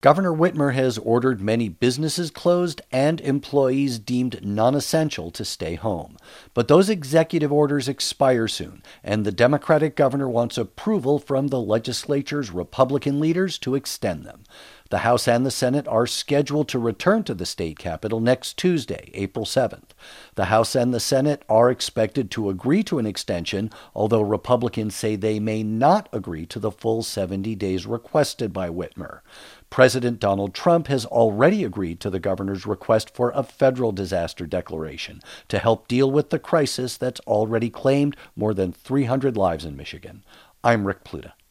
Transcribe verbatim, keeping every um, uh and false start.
Governor Whitmer has ordered many businesses closed and employees deemed non-essential to stay home. But those executive orders expire soon, and the Democratic governor wants approval from the legislature's Republican leaders to extend them. The House and the Senate are scheduled to return to the state capitol next Tuesday, April seventh. The House and the Senate are expected to agree to an extension, although Republicans say they may not agree to the full seventy days requested by Whitmer. President Donald Trump has already agreed to the governor's request for a federal disaster declaration to help deal with the crisis that's already claimed more than three hundred lives in Michigan. I'm Rick Pluta.